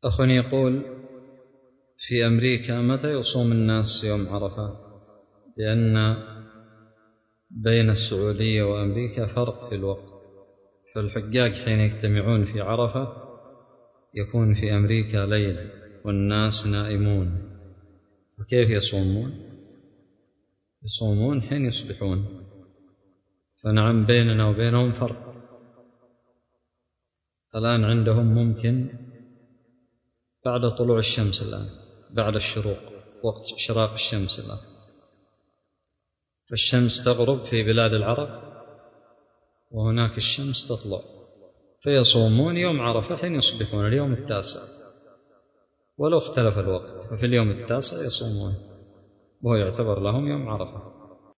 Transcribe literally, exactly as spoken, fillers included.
أخ يقول: في أمريكا متى يصوم الناس يوم عرفة؟ لأن بين السعودية وأمريكا فرق في الوقت، فالحجاج حين يجتمعون في عرفة يكون في أمريكا ليل والناس نائمون، وكيف يصومون؟ يصومون حين يصبحون، فنعم بيننا وبينهم فرق. الآن عندهم ممكن بعد طلوع الشمس، الآن بعد الشروق، وقت إشراق الشمس الآن، فالشمس تغرب في بلاد العرب وهناك الشمس تطلع، فيصومون يوم عرفة حين يصبحون اليوم التاسع، ولو اختلف الوقت ففي اليوم التاسع يصومون وهو يعتبر لهم يوم عرفة.